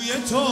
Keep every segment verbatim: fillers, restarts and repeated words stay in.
کوی تو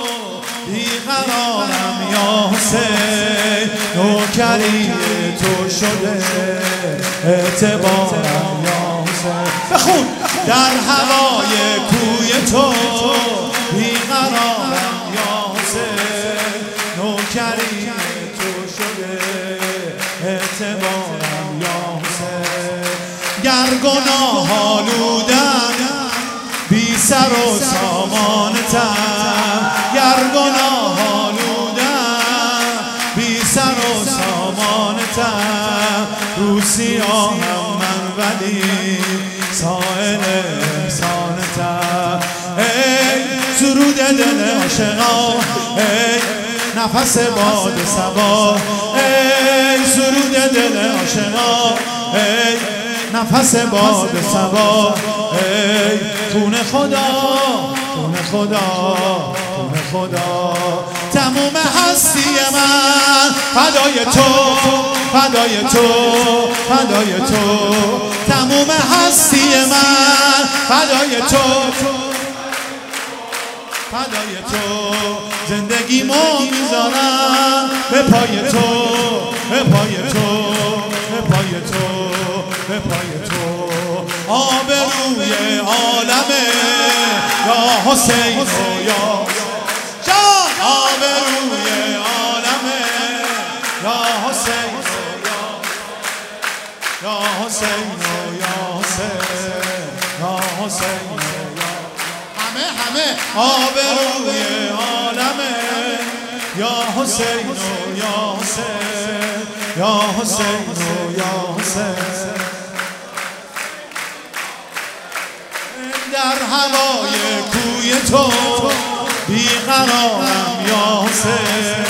بیقرارم یا حسین، نوکری تو شده اعتبارم یا حسین. بخون در هوای کوی تو بیقرارم یا حسین، نوکری تو شده اعتبارم یا حسین. گر گناه آلودم بی سر و سامانتم، گر گناه آلودم بی سر و سامانتم، رو سیاهم من ولی سائل احسانتم. ای سرود دل عاشقا، ای نفس باد صبا، ای سرود دل عاشقا، ای نفس باد صبا، ای خون خدا، خون خدا، خون خدا. تموم هستی من فدای تو، فدای تو، فدای تو. تموم هستی من فدای تو، فدای تو. زندگیمو میذارم به پای تو، به پای تو، به پای تو، به پای تو. آبروی عالمه یا حسین و یا جان، آبروی عالمه یا حسین و یا حسین و یا حسین، یا حسین و یا همه همه. آبروی عالمه یا حسین و یا حسین، یا حسین و یا حسین. در هوای کوی تو بیقرارم یا حسین،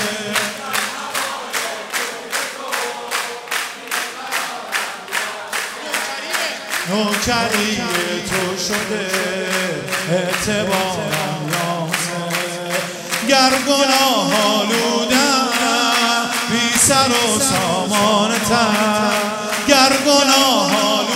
نوکری تو شده اعتبارم یا حسین. گر گناه آلودم بی سر و سامانتم، گر گناه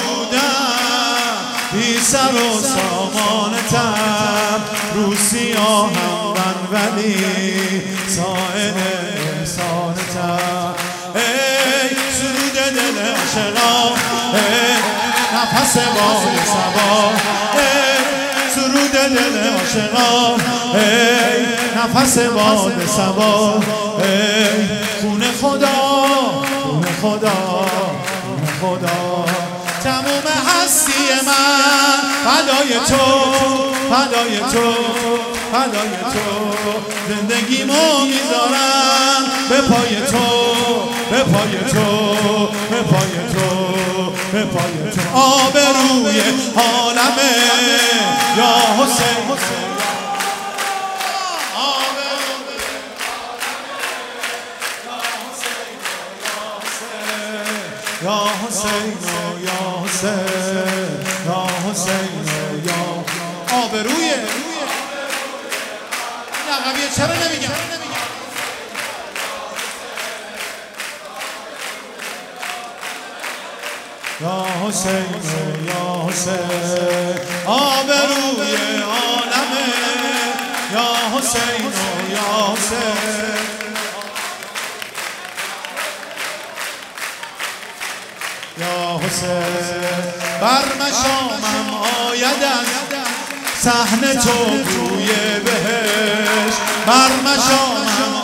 بی سر و سامانتم، رو سیاهم من ولی سائل احسانتم. ای سرود دل عاشقا، ای نفس باد صبا، ای سرود دل عاشقا، ای نفس باد صبا، ای خون خدا، خون خدا، خون خدا. تموم هستی من فدای تو، فدای تو، فدای تو. زندگیمو میذارم به پای تو، به پای تو، به پای تو، به پای تو. آبروی عالمه یا حسین، یا حسین و یا حسین، یا حسین و یا آبروی لقبیه. چرا نمیگم؟ یا حسین و یا حسین، آبروی عالمه یا حسین و یا حسین. یا حسین بر مشامم آید از صحن تو بوی بهشت، بر مشامم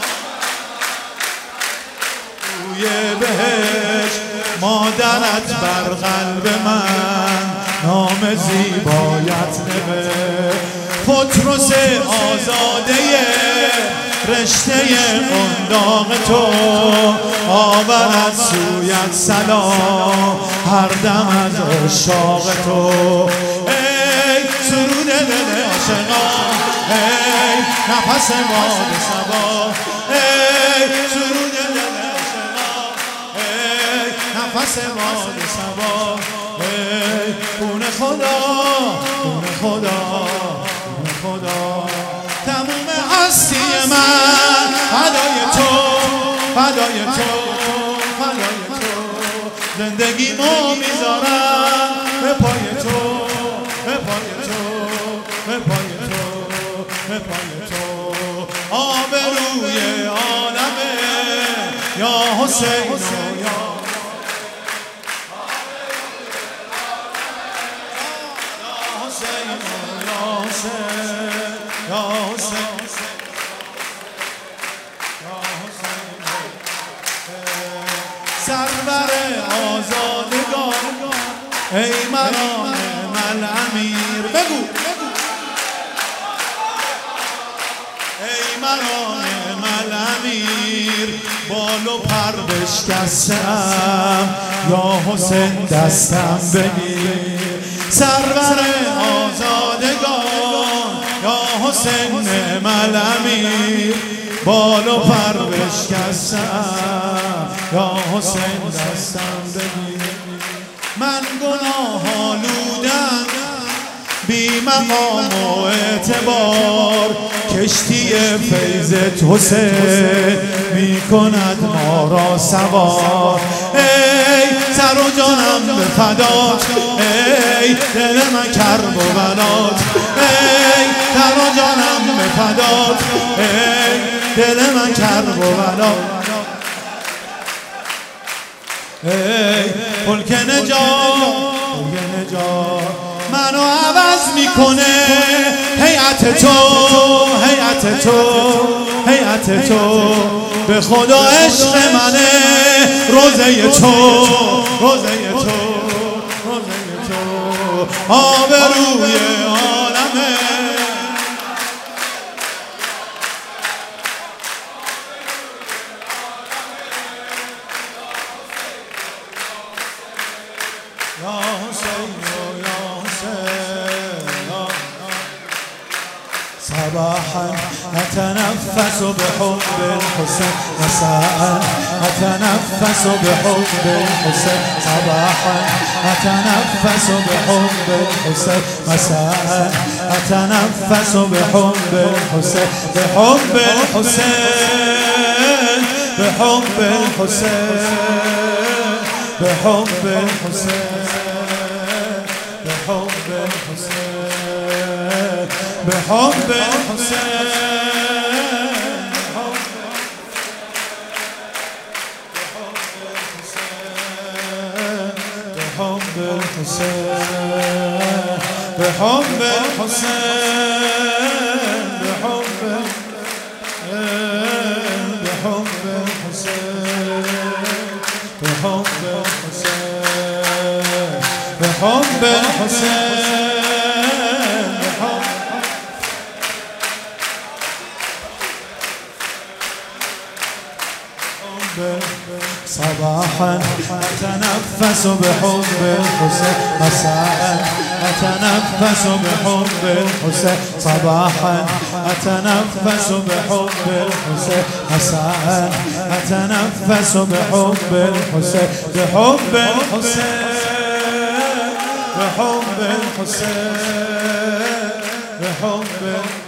بوی بهشت. مادرت بر قلب من نام زیبایت نوشت. پتروس آزاده رشته قنداق تو آورد سویت سلام هر دم از عشاق تو. ای سرود دل عاشقا، ای نفس باد صبا، ای سرود دل عاشقا، ای نفس باد صبا، ای خون خدا، خون خدا، خون خدا. تموم هستی من فدای تو، فدای تو، فدای تو. زندگیمو میذارم به پای تو، به پای تو، به پای تو، به پای تو آبروی عالمه یا حسین و یا حسین یا حسین یا حسین یا حسین سرور آزادگان ای مرام مل امیر بگو ای مرام مل امیر بال و پر بشکستم یا حسین دستم بگیر سرور آزادگان یا حسین مل امیر بال و پر بشکستم یا حسین دستم بگیر من گناه آلودم بی مقام و اعتبار کشتی فیضت حسین می کند ما را سوار ای سر و جانم به فدات ای دل من کرب و بلات ای سر و جانم به فدات ای دل من کرب و بلات ای ملک نجات ملک نجات منو عوض میکنه هیئت تو هیئت تو هیئت تو به خدا عشق منه روزه تو روزه تو روزه تو آبروی عالمه یا حسین یا حسین صباحا أتنفس بحب الحسين مساء أتنفس بحب الحسين صباحا أتنفس بحب الحسين مساء أتنفس بحب الحسين بحب الحسين بحب الحسين بحب الحسين بحب الحسين بحب الحسين بحب الحسين بحب الحسين بحب بحب الحسين بحب الحسين بحب الحسين صباحا أتنفس بحب الحسين مساء أتنفس بحب الحسين صباحا أتنفس بحب الحسين مساء أتنفس بحب الحسين بحب الحسين بحب الحسين بحب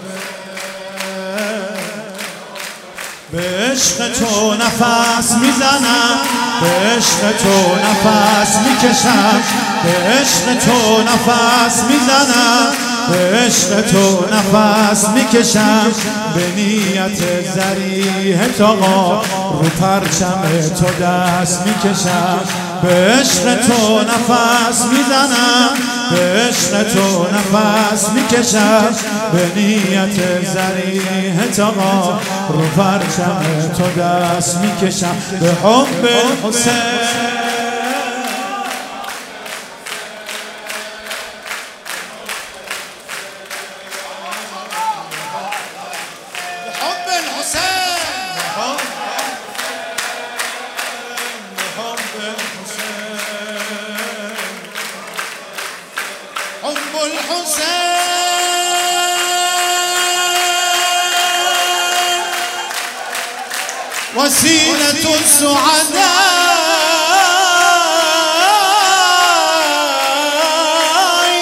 به عشق تو نفس میزنم به عشق تو نفس میکشم به عشق تو نفس میزنم به عشق تو نفس میکشم به نیت ذریح آقا رو پرچم تو دست میکشم به عشق تو نفس میزنم به عشق تو نفس میکشم به نیت ذریح آقا رو پرچم تو دست میکشم به حب الحسین حب الحسين وسيلة السعداء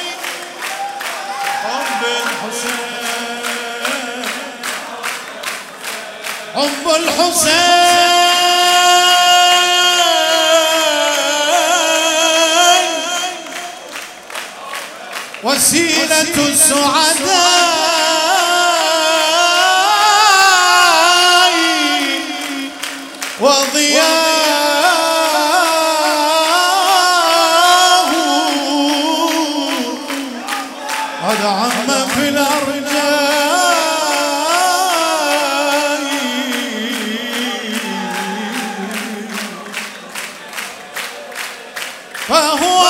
حب الحسين حب الحسين وسيلة السعداء قد عم في الأرجاء فهو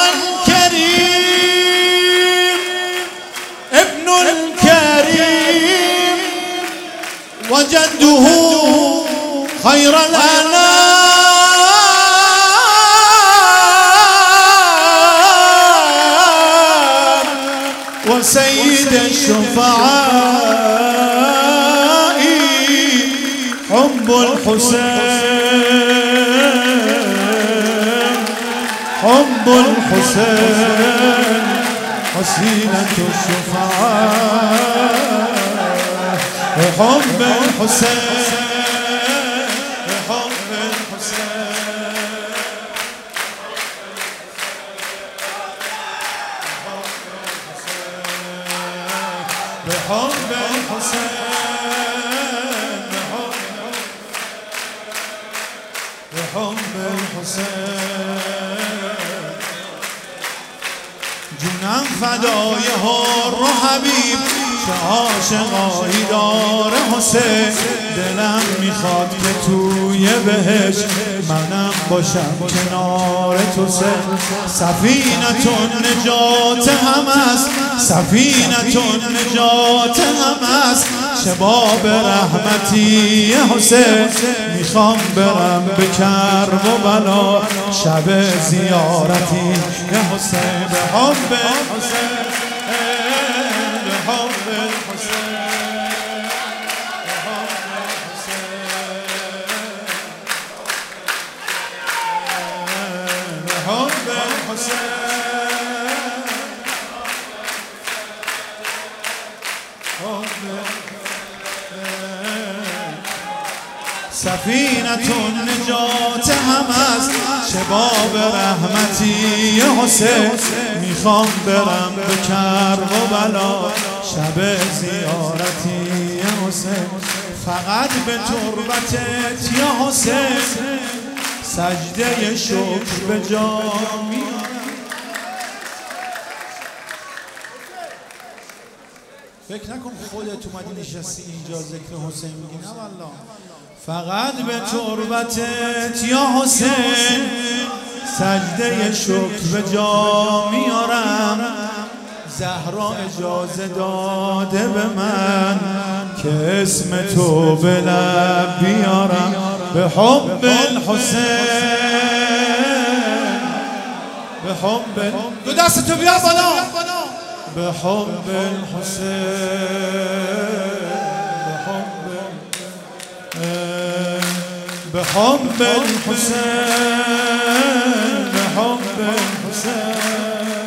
الكريم ابن الكريم وجده خير الأنام وسيد الشفعاء حب الحسين حب الحسين حسينة الشفعاء حب الحسين حب الحسين بحب الحسين بحب الحسين جونم فدای هر و حبیب چه عاشقایی داره حسین دلم میخواد که توی بهشت منم باشم کنار تو سفینتون نجات هم است سفینتون نجات هم است چه باب رحمتی حسین میخوام برم به کرب و بلا شب زیارتی حسین به حب حسین به حب حسین به حب حسین سفینتون نجات هم است چه باب رحمتی حسین میخوام برم به کرب و بلا شب زیارتی حسین فقط به تربتت یا حسین سجده شکر به جا میارم فکر نکن خودت اومدی نشستی اینجا ذکر حسین میگی نه والله فقط به تربتت یا حسین سجده شکر به جا میارم زهرا اجازه داده به من که اسم تو به لب بیارم به حب الحسین به حب دو دست تو بیا بالا به حب الحسین به حب الحسین به حب الحسین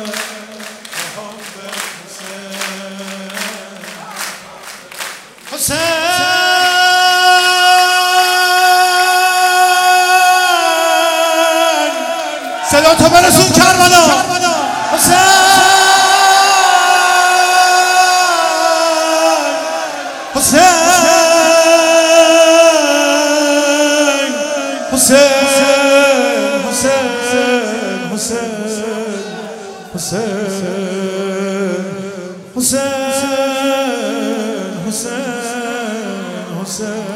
حسین صدا تو برسون کربلا حسین حسین حسین حسین حسین حسین حسین حسین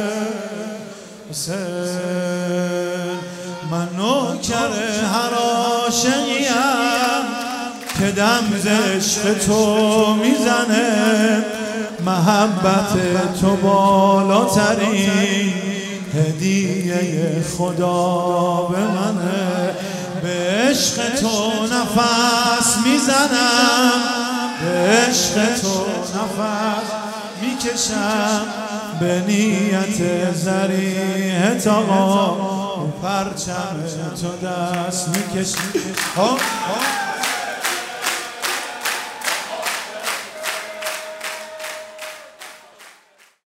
حسین من نوکر هر عاشقیم که دم ز عشق تو میزنه محبت تو بالاترین هدیه خدا به منه به عشق تو نفس میزنم به عشق تو نفس میکشم به نیت ذریعت آقا پرچم تو دست میکشم